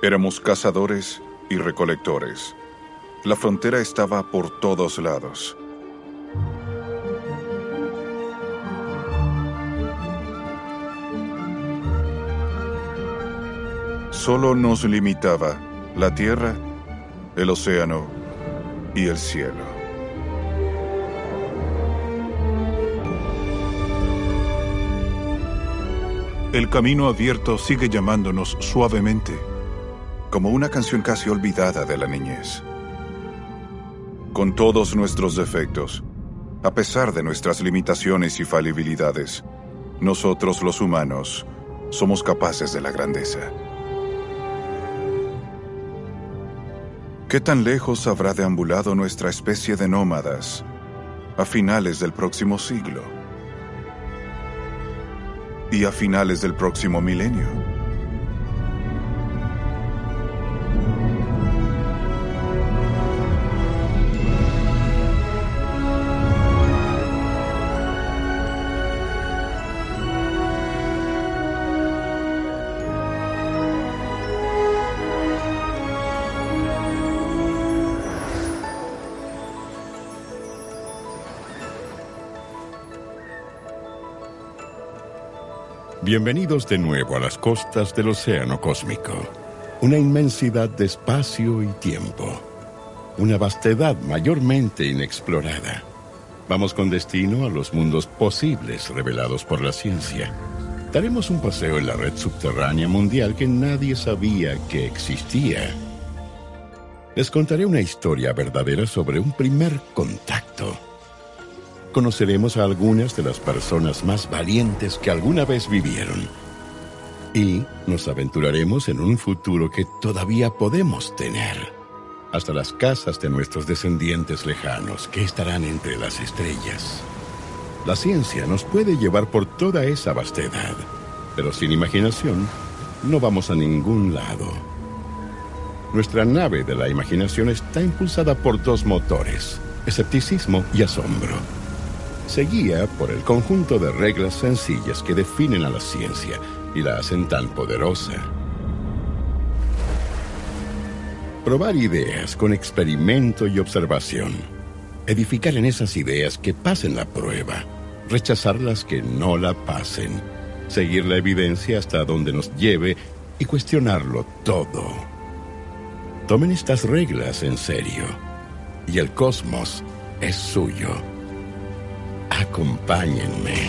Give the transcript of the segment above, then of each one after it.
Éramos cazadores y recolectores. La frontera estaba por todos lados. Solo nos limitaba la tierra, el océano y el cielo. El camino abierto sigue llamándonos suavemente, como una canción casi olvidada de la niñez. Con todos nuestros defectos, a pesar de nuestras limitaciones y falibilidades, nosotros los humanos somos capaces de la grandeza. ¿Qué tan lejos habrá deambulado nuestra especie de nómadas a finales del próximo siglo? ¿Y a finales del próximo milenio? Bienvenidos de nuevo a las costas del océano cósmico. Una inmensidad de espacio y tiempo. Una vastedad mayormente inexplorada. Vamos con destino a los mundos posibles revelados por la ciencia. Daremos un paseo en la red subterránea mundial que nadie sabía que existía. Les contaré una historia verdadera sobre un primer contacto. Conoceremos a algunas de las personas más valientes que alguna vez vivieron. Y nos aventuraremos en un futuro que todavía podemos tener. Hasta las casas de nuestros descendientes lejanos que estarán entre las estrellas. La ciencia nos puede llevar por toda esa vastedad, pero sin imaginación no vamos a ningún lado. Nuestra nave de la imaginación está impulsada por dos motores: escepticismo y asombro. Se guía por el conjunto de reglas sencillas que definen a la ciencia y la hacen tan poderosa. Probar ideas con experimento y observación. Edificar en esas ideas que pasen la prueba. Rechazar las que no la pasen. Seguir la evidencia hasta donde nos lleve y cuestionarlo todo. Tomen estas reglas en serio y el cosmos es suyo. Acompáñenme.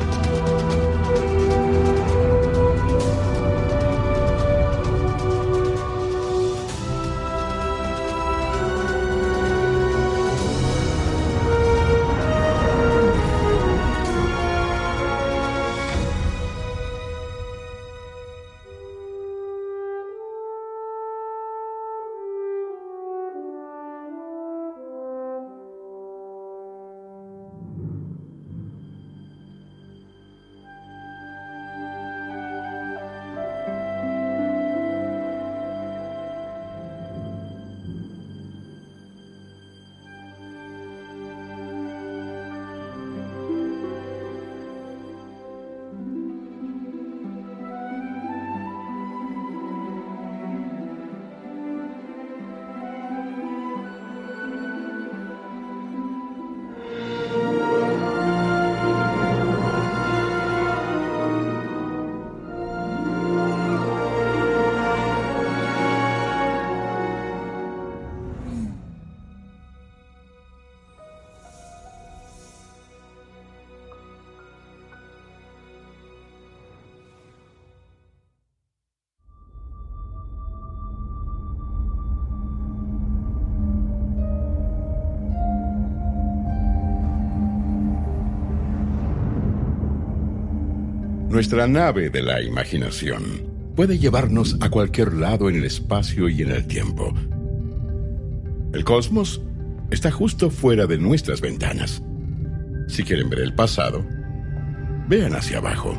Nuestra nave de la imaginación puede llevarnos a cualquier lado en el espacio y en el tiempo. El cosmos está justo fuera de nuestras ventanas. Si quieren ver el pasado, vean hacia abajo.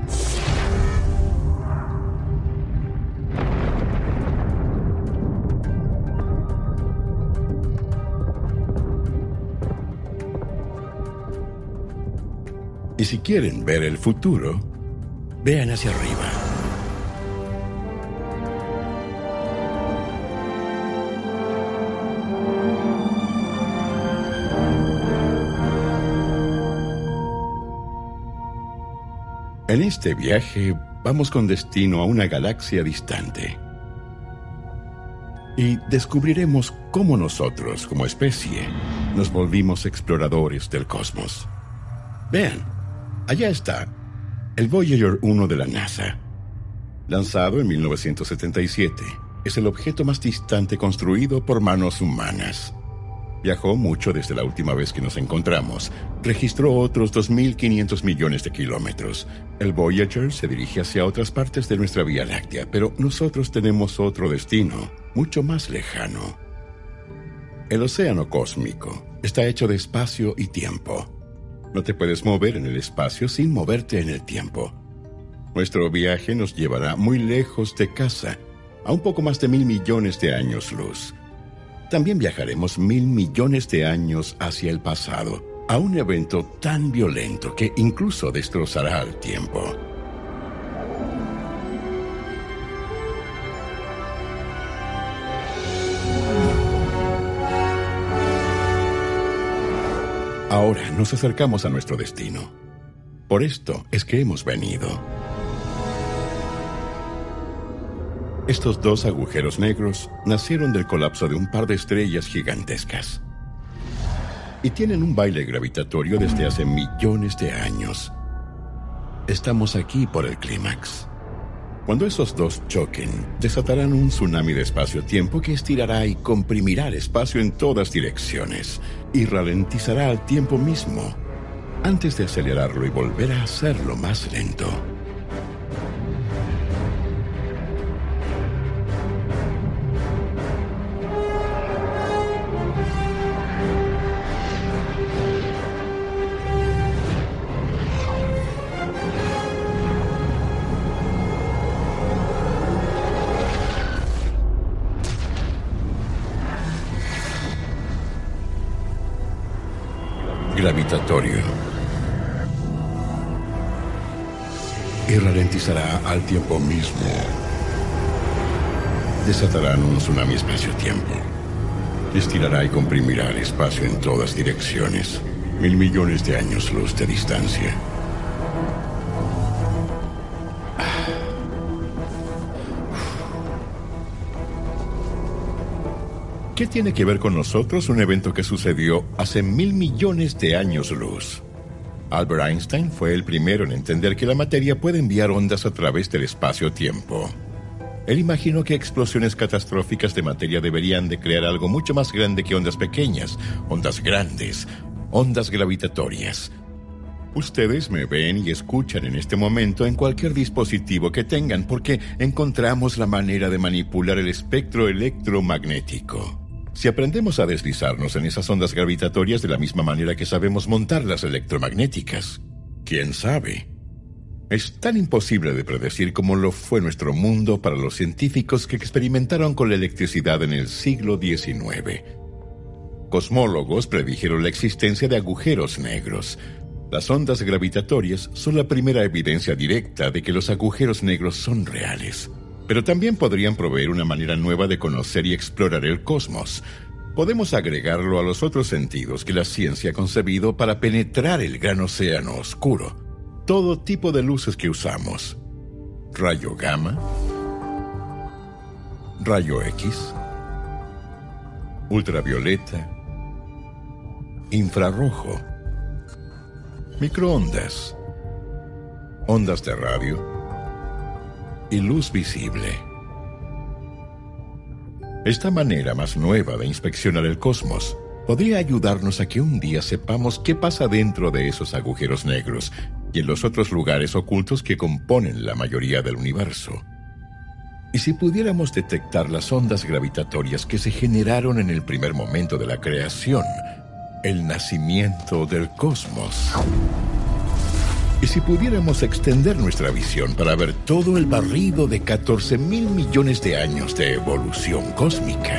Y si quieren ver el futuro, vean hacia arriba. En este viaje vamos con destino a una galaxia distante. Y descubriremos cómo nosotros, como especie, nos volvimos exploradores del cosmos. Vean, allá está, el Voyager 1 de la NASA. Lanzado en 1977, es el objeto más distante construido por manos humanas. Viajó mucho desde la última vez que nos encontramos. Registró otros 2.500 millones de kilómetros. El Voyager se dirige hacia otras partes de nuestra Vía Láctea, pero nosotros tenemos otro destino, mucho más lejano. El océano cósmico está hecho de espacio y tiempo. No te puedes mover en el espacio sin moverte en el tiempo. Nuestro viaje nos llevará muy lejos de casa, a un poco más de 1.000 millones de años luz. También viajaremos 1.000 millones de años hacia el pasado, a un evento tan violento que incluso destrozará al tiempo. Ahora nos acercamos a nuestro destino. Por esto es que hemos venido. Estos dos agujeros negros nacieron del colapso de un par de estrellas gigantescas. Y tienen un baile gravitatorio desde hace millones de años. Estamos aquí por el clímax. Cuando esos dos choquen, desatarán un tsunami de espacio-tiempo que estirará y comprimirá el espacio en todas direcciones y ralentizará al tiempo mismo, antes de acelerarlo y volver a hacerlo más lento. Gravitatorio. Y ralentizará al tiempo mismo. Desatarán un tsunami espacio-tiempo. Estirará y comprimirá el espacio en todas direcciones. 1.000 millones de años luz de distancia. ¿Qué tiene que ver con nosotros un evento que sucedió hace 1.000 millones de años luz? Albert Einstein fue el primero en entender que la materia puede enviar ondas a través del espacio-tiempo. Él imaginó que explosiones catastróficas de materia deberían de crear algo mucho más grande que ondas pequeñas, ondas grandes, ondas gravitatorias. Ustedes me ven y escuchan en este momento en cualquier dispositivo que tengan porque encontramos la manera de manipular el espectro electromagnético. Si aprendemos a deslizarnos en esas ondas gravitatorias de la misma manera que sabemos montar las electromagnéticas, ¿quién sabe? Es tan imposible de predecir como lo fue nuestro mundo para los científicos que experimentaron con la electricidad en el siglo XIX. Cosmólogos predijeron la existencia de agujeros negros. Las ondas gravitatorias son la primera evidencia directa de que los agujeros negros son reales. Pero también podrían proveer una manera nueva de conocer y explorar el cosmos. Podemos agregarlo a los otros sentidos que la ciencia ha concebido para penetrar el gran océano oscuro. Todo tipo de luces que usamos. Rayo gamma, rayo X, ultravioleta, infrarrojo, microondas, ondas de radio y luz visible. Esta manera más nueva de inspeccionar el cosmos podría ayudarnos a que un día sepamos qué pasa dentro de esos agujeros negros y en los otros lugares ocultos que componen la mayoría del universo. Y si pudiéramos detectar las ondas gravitatorias que se generaron en el primer momento de la creación, el nacimiento del cosmos. Y si pudiéramos extender nuestra visión para ver todo el barrido de 14.000 millones de años de evolución cósmica.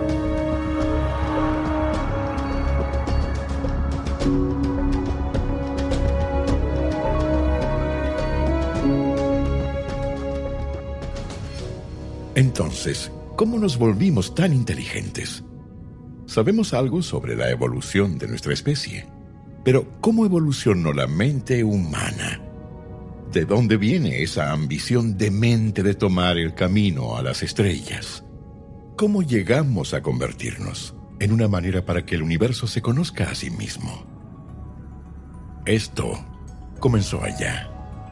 Entonces, ¿cómo nos volvimos tan inteligentes? Sabemos algo sobre la evolución de nuestra especie. Pero, ¿cómo evolucionó la mente humana? ¿De dónde viene esa ambición demente de tomar el camino a las estrellas? ¿Cómo llegamos a convertirnos en una manera para que el universo se conozca a sí mismo? Esto comenzó allá.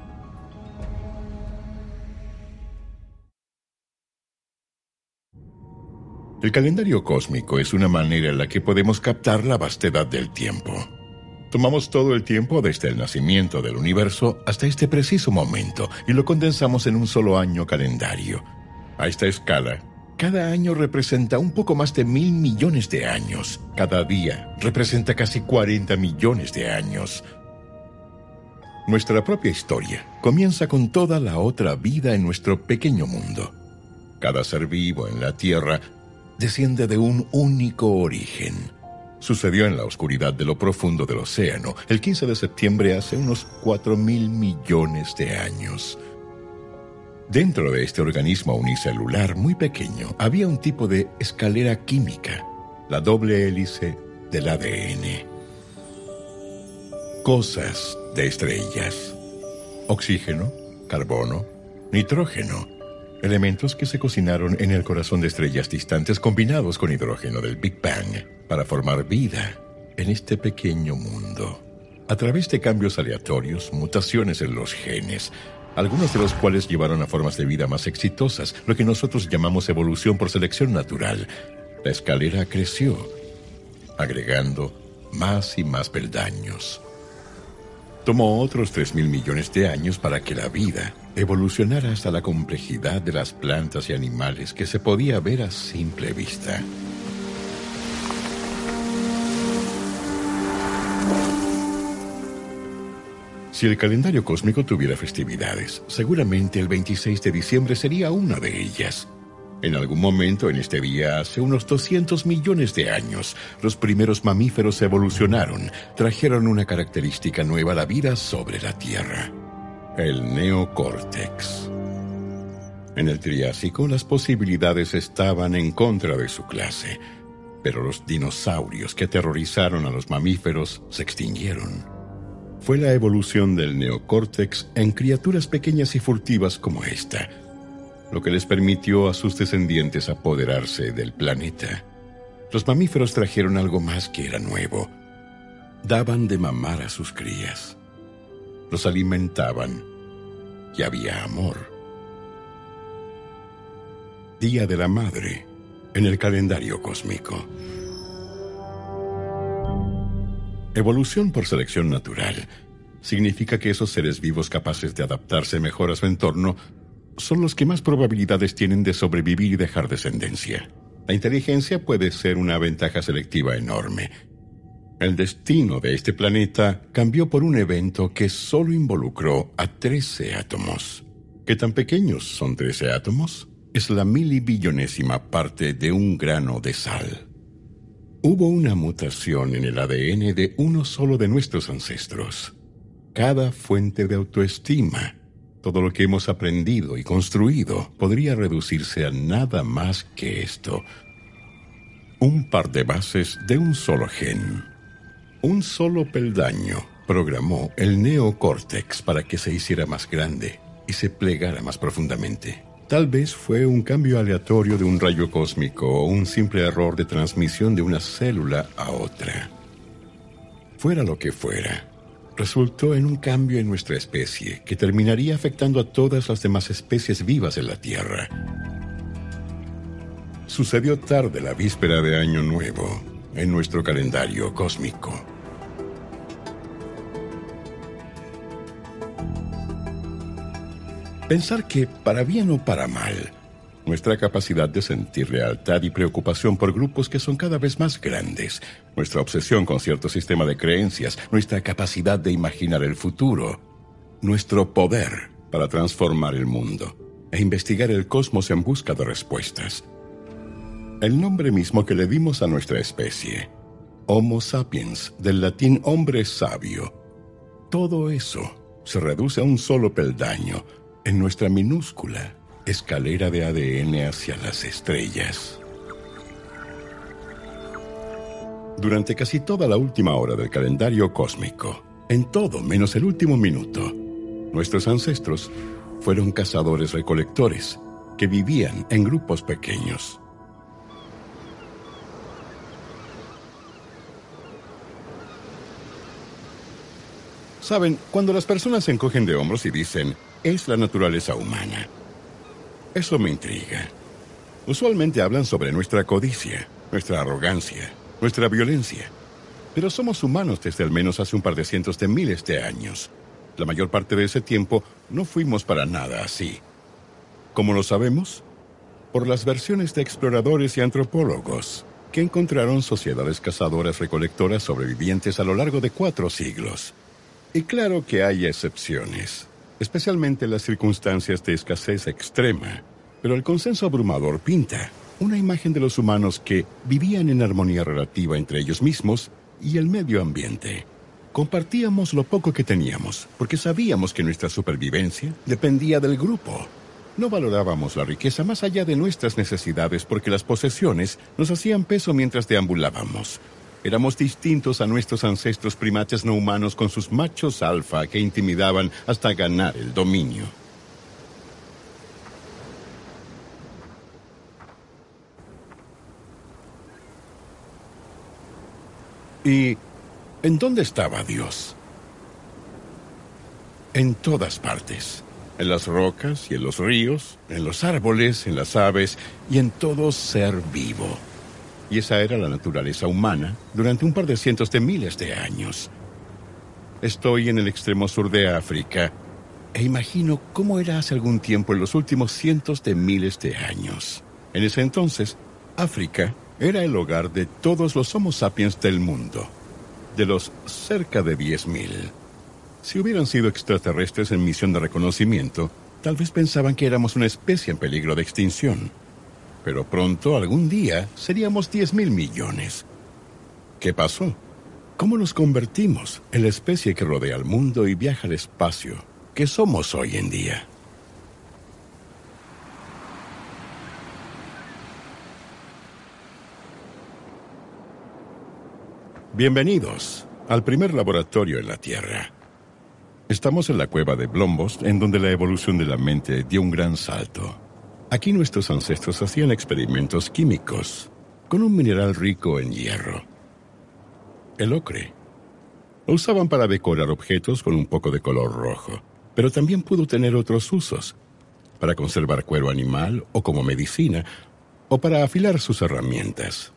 El calendario cósmico es una manera en la que podemos captar la vastedad del tiempo. Tomamos todo el tiempo desde el nacimiento del universo hasta este preciso momento y lo condensamos en un solo año calendario. A esta escala, cada año representa un poco más de 1.000 millones de años. Cada día representa casi 40 millones de años. Nuestra propia historia comienza con toda la otra vida en nuestro pequeño mundo. Cada ser vivo en la Tierra desciende de un único origen. Sucedió en la oscuridad de lo profundo del océano, el 15 de septiembre hace unos 4.000 millones de años. Dentro de este organismo unicelular muy pequeño había un tipo de escalera química, la doble hélice del ADN. Cosas de estrellas. Oxígeno, carbono, nitrógeno. Elementos que se cocinaron en el corazón de estrellas distantes combinados con hidrógeno del Big Bang para formar vida en este pequeño mundo. A través de cambios aleatorios, mutaciones en los genes, algunos de los cuales llevaron a formas de vida más exitosas, lo que nosotros llamamos evolución por selección natural. La escalera creció, agregando más y más peldaños. Tomó otros 3.000 millones de años para que la vida evolucionara hasta la complejidad de las plantas y animales que se podía ver a simple vista. Si el calendario cósmico tuviera festividades, seguramente el 26 de diciembre sería una de ellas. En algún momento en este día, hace unos 200 millones de años, los primeros mamíferos evolucionaron, trajeron una característica nueva a la vida sobre la Tierra: el neocórtex. En el Triásico, las posibilidades estaban en contra de su clase, pero los dinosaurios que aterrorizaron a los mamíferos se extinguieron. Fue la evolución del neocórtex en criaturas pequeñas y furtivas como esta lo que les permitió a sus descendientes apoderarse del planeta. Los mamíferos trajeron algo más que era nuevo. Daban de mamar a sus crías. Los alimentaban y había amor. Día de la Madre en el calendario cósmico. Evolución por selección natural significa que esos seres vivos capaces de adaptarse mejor a su entorno son los que más probabilidades tienen de sobrevivir y dejar descendencia. La inteligencia puede ser una ventaja selectiva enorme. El destino de este planeta cambió por un evento que solo involucró a 13 átomos. ¿Qué tan pequeños son 13 átomos? Es la milibillonésima parte de un grano de sal. Hubo una mutación en el ADN de uno solo de nuestros ancestros. Cada fuente de autoestima, todo lo que hemos aprendido y construido, podría reducirse a nada más que esto: un par de bases de un solo gen. Un solo peldaño programó el neocórtex para que se hiciera más grande y se plegara más profundamente. Tal vez fue un cambio aleatorio de un rayo cósmico o un simple error de transmisión de una célula a otra. Fuera lo que fuera, resultó en un cambio en nuestra especie que terminaría afectando a todas las demás especies vivas en la Tierra. Sucedió tarde la víspera de Año Nuevo en nuestro calendario cósmico. Pensar que, para bien o para mal, nuestra capacidad de sentir lealtad y preocupación por grupos que son cada vez más grandes, nuestra obsesión con cierto sistema de creencias, nuestra capacidad de imaginar el futuro, nuestro poder para transformar el mundo e investigar el cosmos en busca de respuestas. El nombre mismo que le dimos a nuestra especie, Homo sapiens, del latín hombre sabio, todo eso se reduce a un solo peldaño en nuestra minúscula escalera de ADN hacia las estrellas. Durante casi toda la última hora del calendario cósmico, en todo menos el último minuto, Nuestros ancestros fueron cazadores-recolectores que vivían en grupos pequeños. Saben, cuando las personas se encogen de hombros y dicen, es la naturaleza humana, eso me intriga. Usualmente hablan sobre nuestra codicia, nuestra arrogancia, nuestra violencia. Pero somos humanos desde al menos hace un par de cientos de miles de años. La mayor parte de ese tiempo no fuimos para nada así. ¿Cómo lo sabemos? Por las versiones de exploradores y antropólogos que encontraron sociedades cazadoras-recolectoras sobrevivientes a lo largo de 4 siglos. Y claro que hay excepciones, especialmente en las circunstancias de escasez extrema, pero el consenso abrumador pinta una imagen de los humanos que vivían en armonía relativa entre ellos mismos y el medio ambiente. Compartíamos lo poco que teníamos, porque sabíamos que nuestra supervivencia dependía del grupo. No valorábamos la riqueza más allá de nuestras necesidades porque las posesiones nos hacían peso mientras deambulábamos. Éramos distintos a nuestros ancestros primates no humanos con sus machos alfa que intimidaban hasta ganar el dominio. ¿Y en dónde estaba Dios? En todas partes. En las rocas y en los ríos, en los árboles, en las aves y en todo ser vivo. Y esa era la naturaleza humana durante un par de cientos de miles de años. Estoy en el extremo sur de África e imagino cómo era hace algún tiempo en los últimos cientos de miles de años. En ese entonces, África era el hogar de todos los Homo sapiens del mundo, de los cerca de 10.000. Si hubieran sido extraterrestres en misión de reconocimiento, tal vez pensaban que éramos una especie en peligro de extinción. Pero pronto, algún día, seríamos 10.000 millones. ¿Qué pasó? ¿Cómo nos convertimos en la especie que rodea al mundo y viaja al espacio que somos hoy en día? Bienvenidos al primer laboratorio en la Tierra. Estamos en la cueva de Blombos, en donde la evolución de la mente dio un gran salto. Aquí nuestros ancestros hacían experimentos químicos con un mineral rico en hierro, el ocre. Lo usaban para decorar objetos con un poco de color rojo, pero también pudo tener otros usos, para conservar cuero animal o como medicina, o para afilar sus herramientas.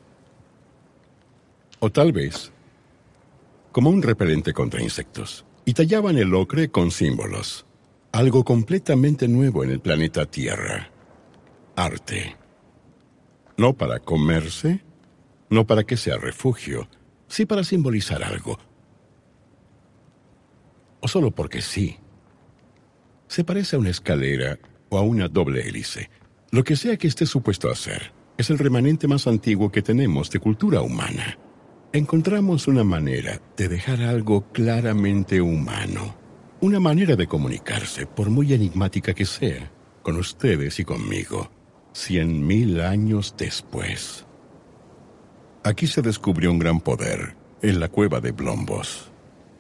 O tal vez como un repelente contra insectos. Y tallaban el ocre con símbolos. Algo completamente nuevo en el planeta Tierra. Arte. No para comerse, no para que sea refugio, sí para simbolizar algo. O solo porque sí. Se parece a una escalera o a una doble hélice. Lo que sea que esté supuesto a ser, es el remanente más antiguo que tenemos de cultura humana. Encontramos una manera de dejar algo claramente humano. Una manera de comunicarse, por muy enigmática que sea, con ustedes y conmigo, 100.000 años después. Aquí se descubrió un gran poder, en la cueva de Blombos.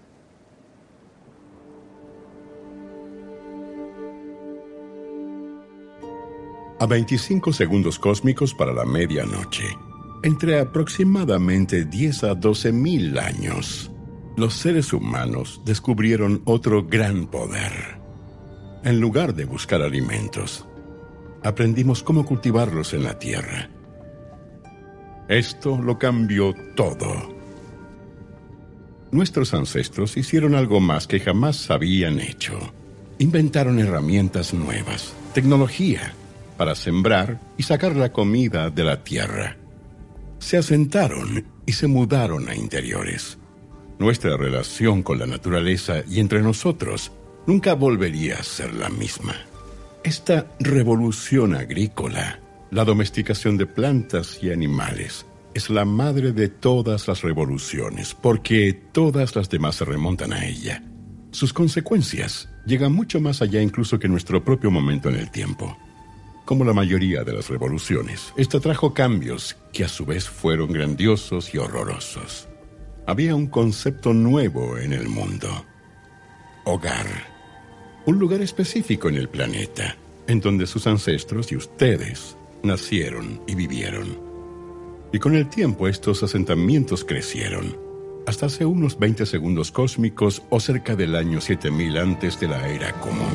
A 25 segundos cósmicos para la medianoche, entre aproximadamente 10 a 12.000 años, los seres humanos descubrieron otro gran poder. En lugar de buscar alimentos, aprendimos cómo cultivarlos en la tierra. Esto lo cambió todo. Nuestros ancestros hicieron algo más que jamás habían hecho. Inventaron herramientas nuevas, tecnología, para sembrar y sacar la comida de la tierra. Se asentaron y se mudaron a interiores. Nuestra relación con la naturaleza y entre nosotros nunca volvería a ser la misma. Esta revolución agrícola, la domesticación de plantas y animales, es la madre de todas las revoluciones, porque todas las demás se remontan a ella. Sus consecuencias llegan mucho más allá incluso que nuestro propio momento en el tiempo. Como la mayoría de las revoluciones, esta trajo cambios que a su vez fueron grandiosos y horrorosos. Había un concepto nuevo en el mundo: hogar. un lugar específico en el planeta, en donde sus ancestros y ustedes nacieron y vivieron. Y con el tiempo estos asentamientos crecieron, hasta hace unos 20 segundos cósmicos o cerca del año 7000 antes de la era común.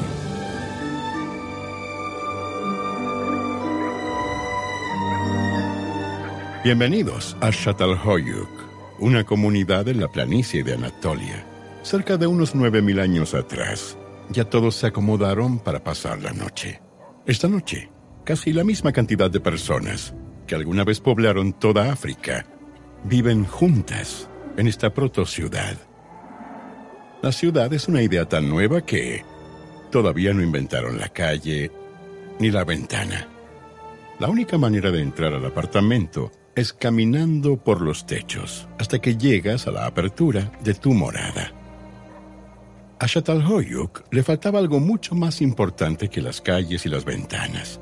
Bienvenidos a Çatalhöyük, una comunidad en la planicie de Anatolia. Cerca de unos 9000 años atrás, ya todos se acomodaron para pasar la noche. Esta noche, casi la misma cantidad de personas que alguna vez poblaron toda África viven juntas en esta protociudad. La ciudad es una idea tan nueva que todavía no inventaron la calle ni la ventana. La única manera de entrar al apartamento es caminando por los techos hasta que llegas a la apertura de tu morada. A Çatalhöyük le faltaba algo mucho más importante que las calles y las ventanas.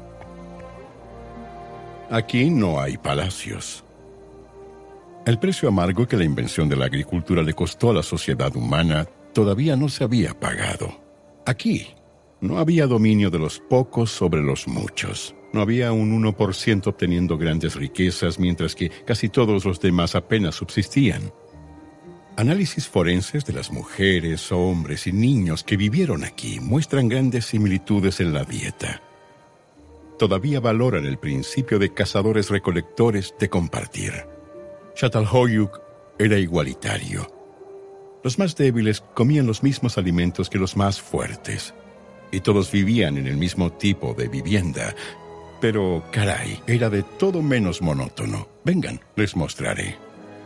Aquí no hay palacios. El precio amargo que la invención de la agricultura le costó a la sociedad humana todavía no se había pagado. Aquí no había dominio de los pocos sobre los muchos. No había un 1% obteniendo grandes riquezas, mientras que casi todos los demás apenas subsistían. Análisis forenses de las mujeres, hombres y niños que vivieron aquí muestran grandes similitudes en la dieta. Todavía valoran el principio de cazadores-recolectores de compartir. Çatalhöyük era igualitario. Los más débiles comían los mismos alimentos que los más fuertes, y todos vivían en el mismo tipo de vivienda. Pero, caray, era de todo menos monótono. Vengan, les mostraré.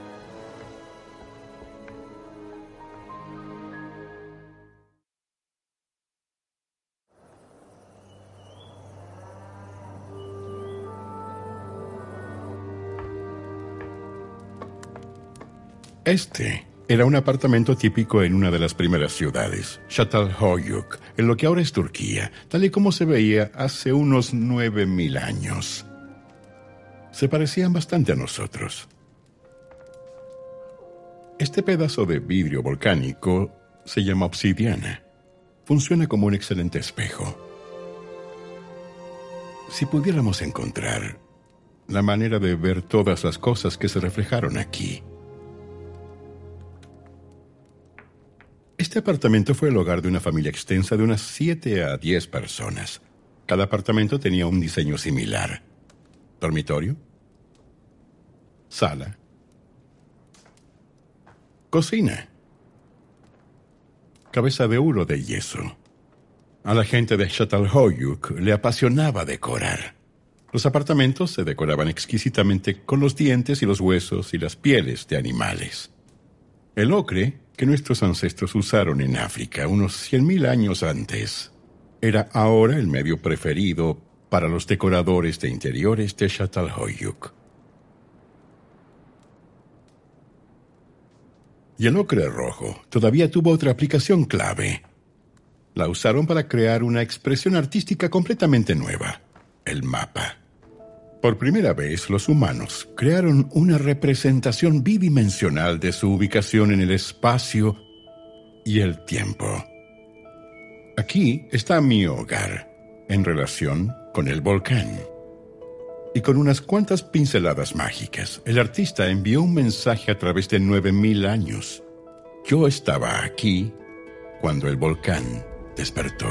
Este era un apartamento típico en una de las primeras ciudades, Çatalhöyük, en lo que ahora es Turquía, tal y como se veía hace unos 9000 años. Se parecían bastante a nosotros. Este pedazo de vidrio volcánico se llama obsidiana. Funciona como un excelente espejo. Si pudiéramos encontrar la manera de ver todas las cosas que se reflejaron aquí. Este apartamento fue el hogar de una familia extensa de unas 7 a 10 personas. Cada apartamento tenía un diseño similar. Dormitorio, sala, cocina, cabeza de hule de yeso. A la gente de Çatalhöyük le apasionaba decorar. Los apartamentos se decoraban exquisitamente con los dientes y los huesos y las pieles de animales. El ocre, que nuestros ancestros usaron en África unos 100.000 años antes, era ahora el medio preferido para los decoradores de interiores de Çatalhöyük. Y el ocre rojo todavía tuvo otra aplicación clave. La usaron para crear una expresión artística completamente nueva, el mapa. Por primera vez, los humanos crearon una representación bidimensional de su ubicación en el espacio y el tiempo. Aquí está mi hogar, en relación con el volcán. Y con unas cuantas pinceladas mágicas, el artista envió un mensaje a través de 9000 años. Yo estaba aquí cuando el volcán despertó.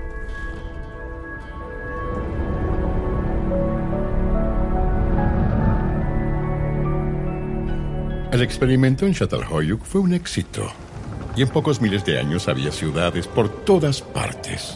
El experimento en Çatalhöyük fue un éxito, y en pocos miles de años había ciudades por todas partes.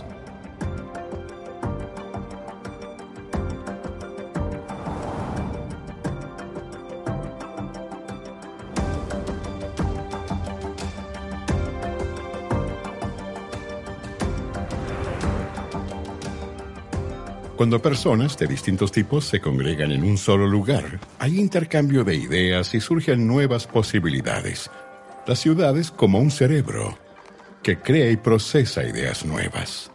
Cuando personas de distintos tipos se congregan en un solo lugar, hay intercambio de ideas y surgen nuevas posibilidades. La ciudad es como un cerebro que crea y procesa ideas nuevas.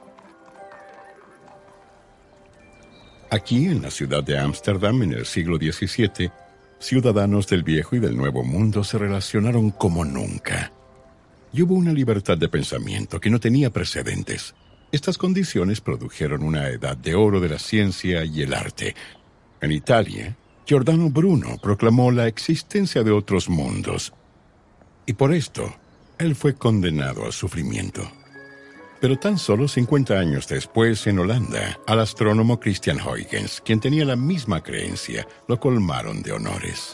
Aquí, en la ciudad de Ámsterdam, en el siglo XVII, ciudadanos del Viejo y del Nuevo Mundo se relacionaron como nunca. Y hubo una libertad de pensamiento que no tenía precedentes. Estas condiciones produjeron una edad de oro de la ciencia y el arte. En Italia, Giordano Bruno proclamó la existencia de otros mundos, y por esto, él fue condenado al sufrimiento. Pero tan solo 50 años después, en Holanda, al astrónomo Christian Huygens, quien tenía la misma creencia, lo colmaron de honores.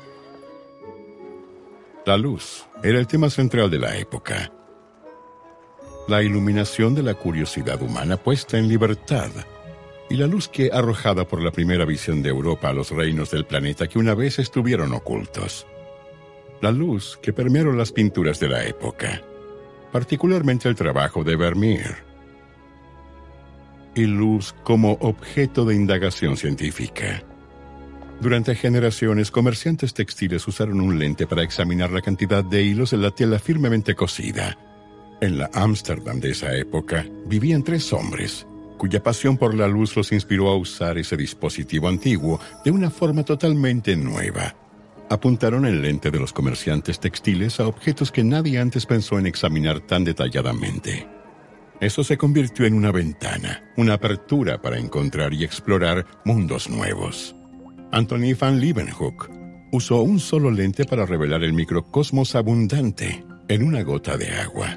La luz era el tema central de la época. La iluminación de la curiosidad humana puesta en libertad, y la luz que arrojada por la primera visión de Europa a los reinos del planeta que una vez estuvieron ocultos. La luz que permearon las pinturas de la época, particularmente el trabajo de Vermeer. Y luz como objeto de indagación científica. Durante generaciones, comerciantes textiles usaron un lente para examinar la cantidad de hilos en la tela firmemente cosida. En la Ámsterdam de esa época, vivían 3 hombres, cuya pasión por la luz los inspiró a usar ese dispositivo antiguo de una forma totalmente nueva. Apuntaron el lente de los comerciantes textiles a objetos que nadie antes pensó en examinar tan detalladamente. Eso se convirtió en una ventana, una apertura para encontrar y explorar mundos nuevos. Anthony van Leeuwenhoek usó un solo lente para revelar el microcosmos abundante en una gota de agua.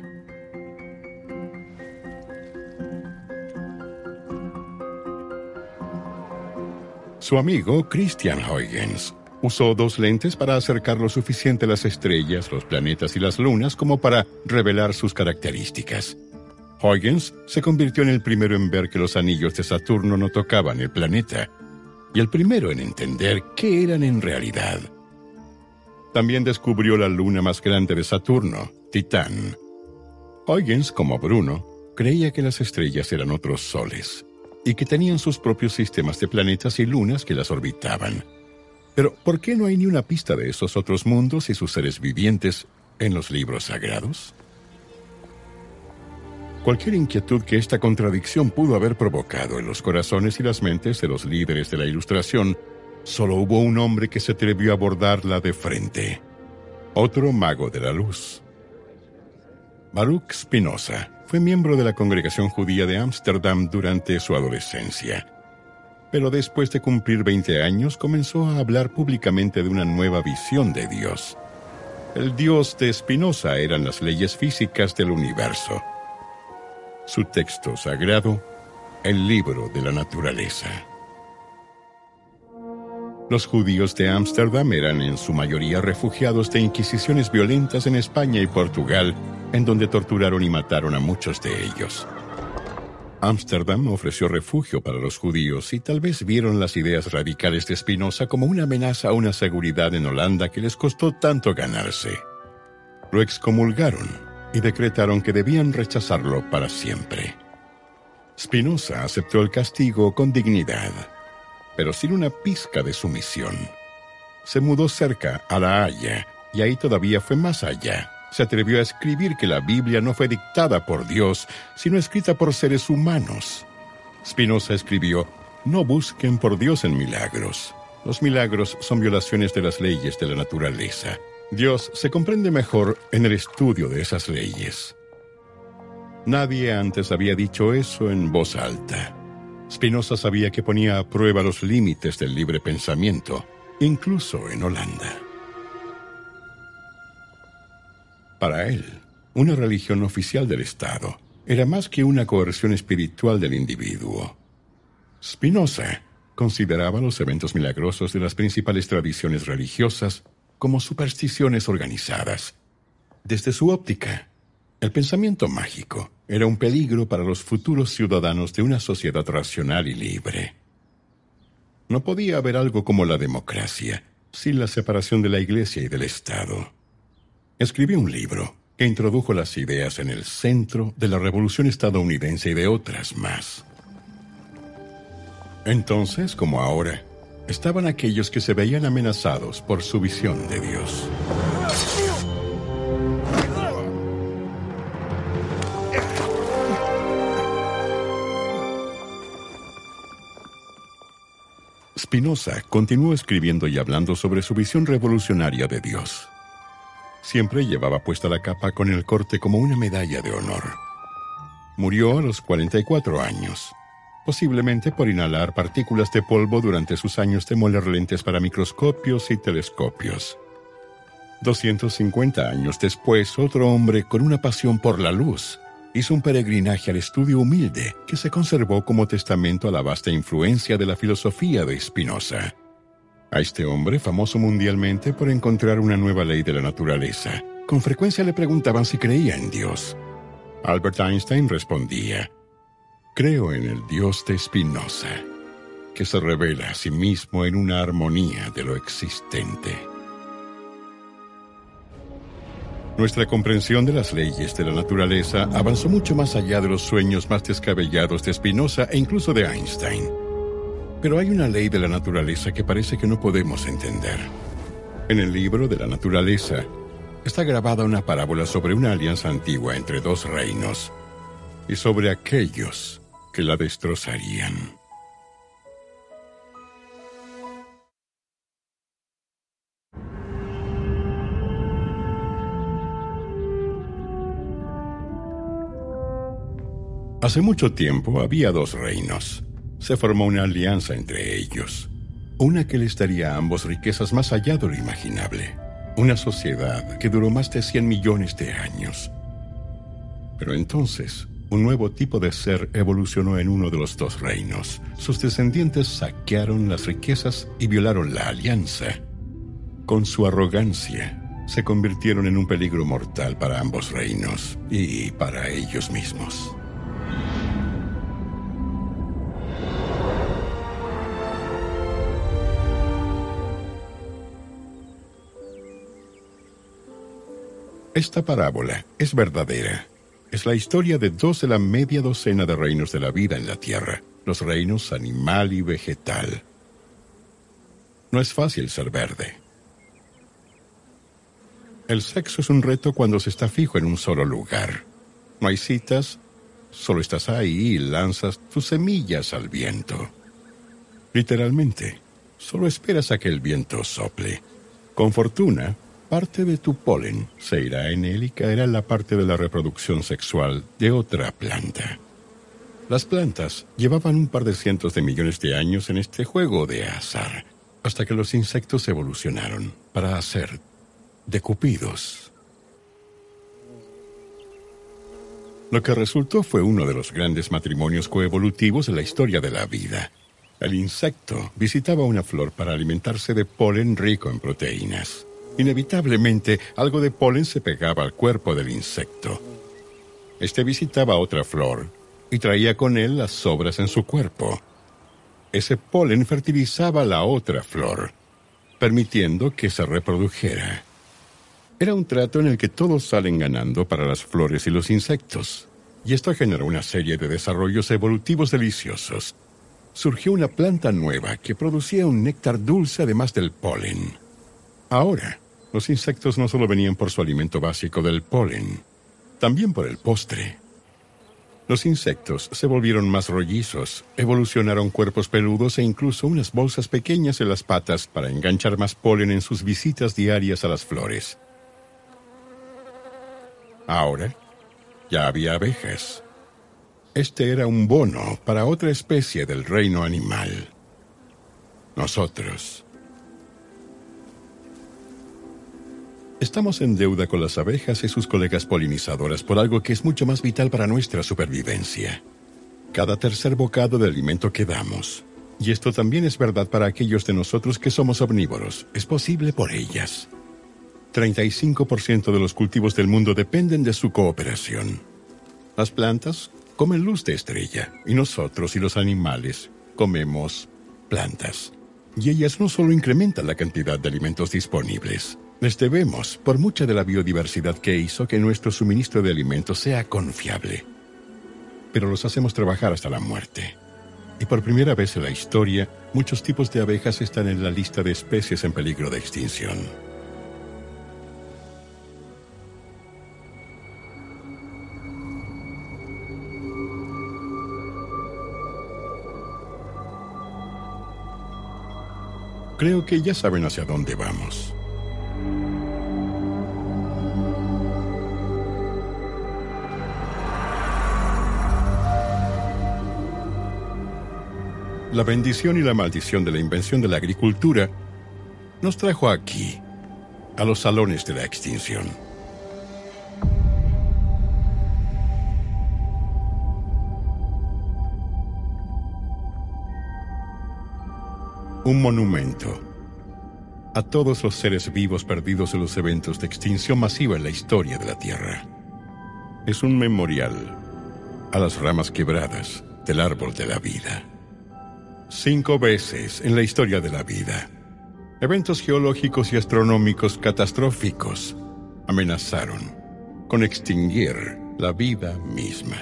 Su amigo Christian Huygens usó 2 lentes para acercar lo suficiente las estrellas, los planetas y las lunas como para revelar sus características. Huygens se convirtió en el primero en ver que los anillos de Saturno no tocaban el planeta, y el primero en entender qué eran en realidad. También descubrió la luna más grande de Saturno, Titán. Huygens, como Bruno, creía que las estrellas eran otros soles, y que tenían sus propios sistemas de planetas y lunas que las orbitaban. Pero, ¿por qué no hay ni una pista de esos otros mundos y sus seres vivientes en los libros sagrados? Cualquier inquietud que esta contradicción pudo haber provocado en los corazones y las mentes de los líderes de la Ilustración, solo hubo un hombre que se atrevió a abordarla de frente. Otro mago de la luz. Baruch Spinoza fue miembro de la congregación judía de Ámsterdam durante su adolescencia. Pero después de cumplir 20 años, comenzó a hablar públicamente de una nueva visión de Dios. El Dios de Spinoza eran las leyes físicas del universo. Su texto sagrado, el libro de la naturaleza. Los judíos de Ámsterdam eran en su mayoría refugiados de inquisiciones violentas en España y Portugal, en donde torturaron y mataron a muchos de ellos. Ámsterdam ofreció refugio para los judíos y tal vez vieron las ideas radicales de Spinoza como una amenaza a una seguridad en Holanda que les costó tanto ganarse. Lo excomulgaron y decretaron que debían rechazarlo para siempre. Spinoza aceptó el castigo con dignidad, pero sin una pizca de sumisión. Se mudó cerca, a La Haya, y ahí todavía fue más allá. Se atrevió a escribir que la Biblia no fue dictada por Dios, sino escrita por seres humanos. Spinoza escribió: «No busquen por Dios en milagros. Los milagros son violaciones de las leyes de la naturaleza. Dios se comprende mejor en el estudio de esas leyes». Nadie antes había dicho eso en voz alta. Spinoza sabía que ponía a prueba los límites del libre pensamiento, incluso en Holanda. Para él, una religión oficial del Estado era más que una coerción espiritual del individuo. Spinoza consideraba los eventos milagrosos de las principales tradiciones religiosas como supersticiones organizadas. Desde su óptica, el pensamiento mágico era un peligro para los futuros ciudadanos de una sociedad racional y libre. No podía haber algo como la democracia sin la separación de la Iglesia y del Estado. Escribió un libro que introdujo las ideas en el centro de la Revolución estadounidense y de otras más. Entonces, como ahora, estaban aquellos que se veían amenazados por su visión de Dios. Spinoza continuó escribiendo y hablando sobre su visión revolucionaria de Dios. Siempre llevaba puesta la capa con el corte como una medalla de honor. Murió a los 44 años, posiblemente por inhalar partículas de polvo durante sus años de moler lentes para microscopios y telescopios. 250 años después, otro hombre con una pasión por la luz hizo un peregrinaje al estudio humilde que se conservó como testamento a la vasta influencia de la filosofía de Spinoza. A este hombre, famoso mundialmente por encontrar una nueva ley de la naturaleza, con frecuencia le preguntaban si creía en Dios. Albert Einstein respondía: creo en el Dios de Spinoza, que se revela a sí mismo en una armonía de lo existente. Nuestra comprensión de las leyes de la naturaleza avanzó mucho más allá de los sueños más descabellados de Spinoza e incluso de Einstein. Pero hay una ley de la naturaleza que parece que no podemos entender. En el libro de la naturaleza está grabada una parábola sobre una alianza antigua entre dos reinos y sobre aquellos que la destrozarían. Hace mucho tiempo había dos reinos. Se formó una alianza entre ellos, una que les daría a ambos riquezas más allá de lo imaginable, una sociedad que duró más de 100 millones de años. Pero entonces, un nuevo tipo de ser evolucionó en uno de los dos reinos. Sus descendientes saquearon las riquezas y violaron la alianza. Con su arrogancia, se convirtieron en un peligro mortal para ambos reinos y para ellos mismos. Esta parábola es verdadera. Es la historia de dos de la media docena de reinos de la vida en la Tierra, los reinos animal y vegetal. No es fácil ser verde. El sexo es un reto cuando se está fijo en un solo lugar. No hay citas, solo estás ahí y lanzas tus semillas al viento. Literalmente, solo esperas a que el viento sople. Con fortuna, parte de tu polen se irá en él y caerá en la parte de la reproducción sexual de otra planta. Las plantas llevaban un par de cientos de millones de años en este juego de azar, hasta que los insectos evolucionaron para hacer de cupidos. Lo que resultó fue uno de los grandes matrimonios coevolutivos de la historia de la vida. El insecto visitaba una flor para alimentarse de polen rico en proteínas. Inevitablemente, algo de polen se pegaba al cuerpo del insecto. Este visitaba otra flor y traía con él las sobras en su cuerpo. Ese polen fertilizaba la otra flor, permitiendo que se reprodujera. Era un trato en el que todos salen ganando para las flores y los insectos. Y esto generó una serie de desarrollos evolutivos deliciosos. Surgió una planta nueva que producía un néctar dulce además del polen. Ahora, los insectos no solo venían por su alimento básico del polen, también por el postre. Los insectos se volvieron más rollizos, evolucionaron cuerpos peludos e incluso unas bolsas pequeñas en las patas para enganchar más polen en sus visitas diarias a las flores. Ahora, ya había abejas. Este era un bono para otra especie del reino animal. Nosotros. Estamos en deuda con las abejas y sus colegas polinizadoras por algo que es mucho más vital para nuestra supervivencia. Cada tercer bocado de alimento que damos. Y esto también es verdad para aquellos de nosotros que somos omnívoros. Es posible por ellas. 35% de los cultivos del mundo dependen de su cooperación. Las plantas comen luz de estrella y nosotros y los animales comemos plantas. Y ellas no solo incrementan la cantidad de alimentos disponibles. Les debemos por mucha de la biodiversidad que hizo que nuestro suministro de alimentos sea confiable. Pero los hacemos trabajar hasta la muerte. Y por primera vez en la historia, muchos tipos de abejas están en la lista de especies en peligro de extinción. Creo que ya saben hacia dónde vamos. La bendición y la maldición de la invención de la agricultura nos trajo aquí, a los salones de la extinción. Un monumento a todos los seres vivos perdidos en los eventos de extinción masiva en la historia de la Tierra. Es un memorial a las ramas quebradas del árbol de la vida. 5 veces en la historia de la vida, eventos geológicos y astronómicos catastróficos amenazaron con extinguir la vida misma.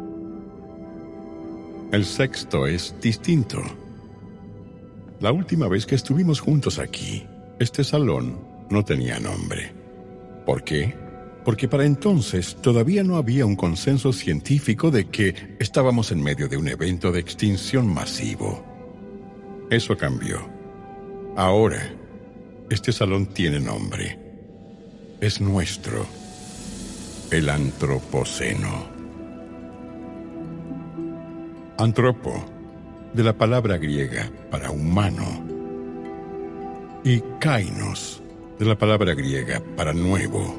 El 6º es distinto. La última vez que estuvimos juntos aquí, este salón no tenía nombre. ¿Por qué? Porque para entonces todavía no había un consenso científico de que estábamos en medio de un evento de extinción masivo. Eso cambió. Ahora, este salón tiene nombre. Es nuestro. El Antropoceno. Antropo, de la palabra griega para humano, y kainos, de la palabra griega para nuevo.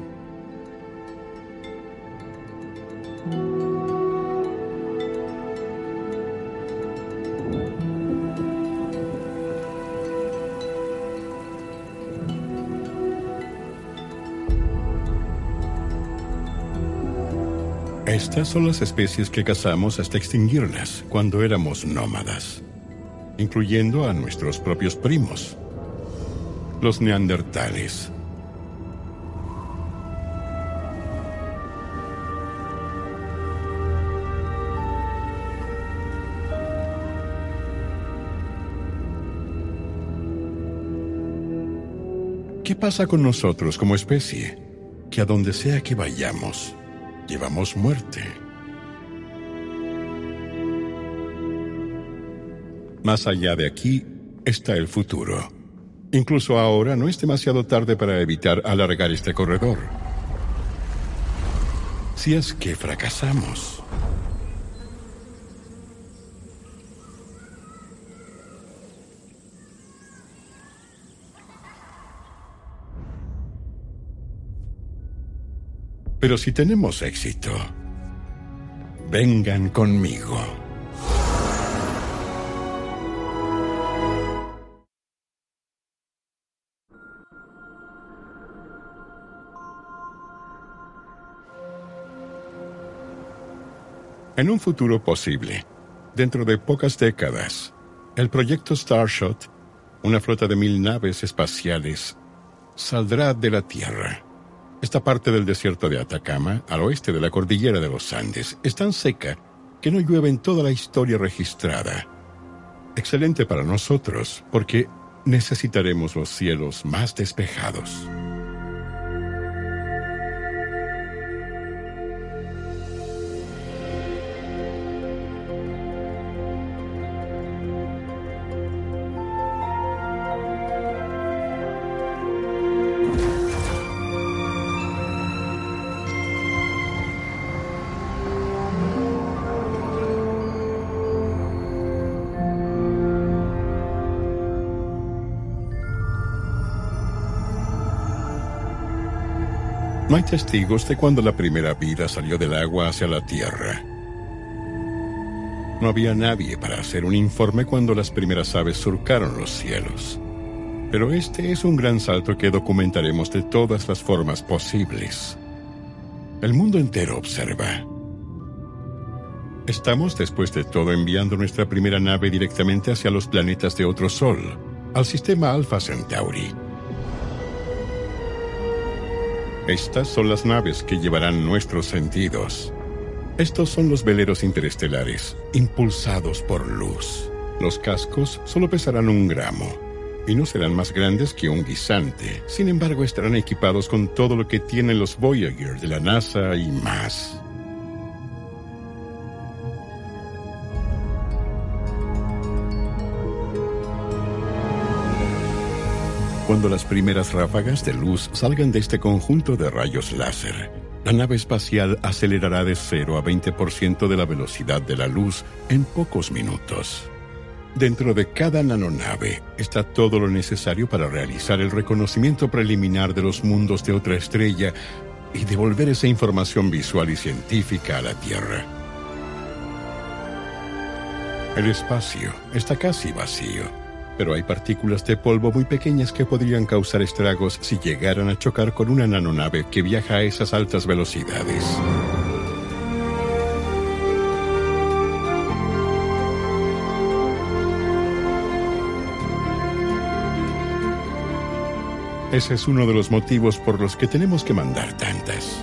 Estas son las especies que cazamos hasta extinguirlas cuando éramos nómadas, incluyendo a nuestros propios primos, los neandertales. ¿Qué pasa con nosotros como especie? Que a donde sea que vayamos, llevamos muerte. Más allá de aquí está el futuro. Incluso ahora no es demasiado tarde para evitar alargar este corredor. Si es que fracasamos. Pero si tenemos éxito, vengan conmigo. En un futuro posible, dentro de pocas décadas, el proyecto Starshot, una flota de 1000 naves espaciales, saldrá de la Tierra. Esta parte del desierto de Atacama, al oeste de la cordillera de los Andes, es tan seca que no llueve en toda la historia registrada. Excelente para nosotros, porque necesitaremos los cielos más despejados. No hay testigos de cuando la primera vida salió del agua hacia la tierra. No había nadie para hacer un informe cuando las primeras aves surcaron los cielos. Pero este es un gran salto que documentaremos de todas las formas posibles. El mundo entero observa. Estamos, después de todo, enviando nuestra primera nave directamente hacia los planetas de otro sol, al sistema Alpha Centauri. Estas son las naves que llevarán nuestros sentidos. Estos son los veleros interestelares, impulsados por luz. Los cascos solo pesarán 1 gramo y no serán más grandes que un guisante. Sin embargo, estarán equipados con todo lo que tienen los Voyager de la NASA y más. Cuando las primeras ráfagas de luz salgan de este conjunto de rayos láser, la nave espacial acelerará de 0 a 20% de la velocidad de la luz en pocos minutos. Dentro de cada nanonave está todo lo necesario para realizar el reconocimiento preliminar de los mundos de otra estrella y devolver esa información visual y científica a la Tierra. El espacio está casi vacío, pero hay partículas de polvo muy pequeñas que podrían causar estragos si llegaran a chocar con una nanonave que viaja a esas altas velocidades. Ese es uno de los motivos por los que tenemos que mandar tantas.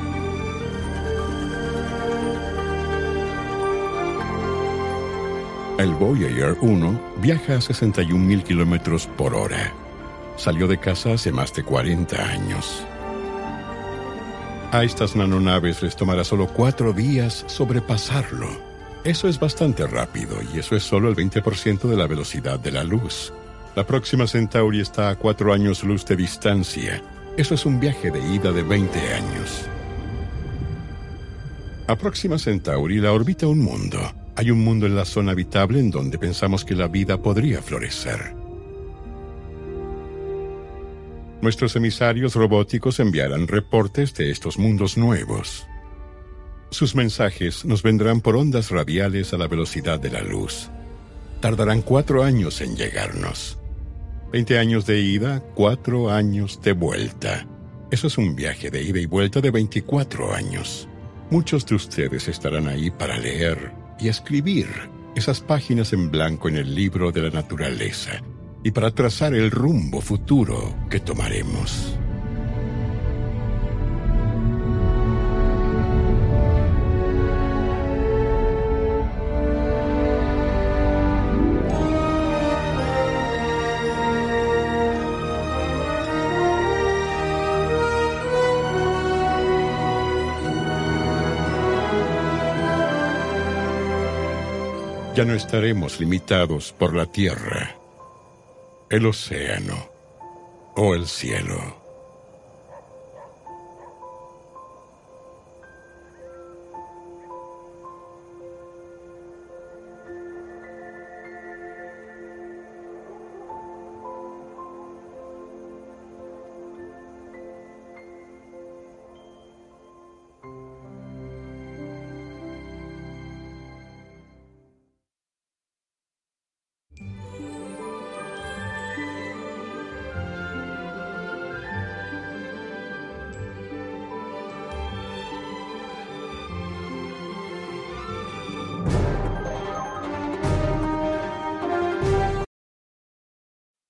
El Voyager 1 viaja a 61.000 kilómetros por hora. Salió de casa hace más de 40 años. A estas nanonaves les tomará solo 4 días sobrepasarlo. Eso es bastante rápido y eso es solo el 20% de la velocidad de la luz. La próxima Centauri está a 4 años luz de distancia. Eso es un viaje de ida de 20 años. A Próxima Centauri la orbita un mundo. Hay un mundo en la zona habitable en donde pensamos que la vida podría florecer. Nuestros emisarios robóticos enviarán reportes de estos mundos nuevos. Sus mensajes nos vendrán por ondas radiales a la velocidad de la luz. Tardarán 4 años en llegarnos. 20 años de ida, 4 años de vuelta. Eso es un viaje de ida y vuelta de 24 años. Muchos de ustedes estarán ahí para leer y escribir esas páginas en blanco en el libro de la naturaleza y para trazar el rumbo futuro que tomaremos. Ya no estaremos limitados por la tierra, el océano o el cielo.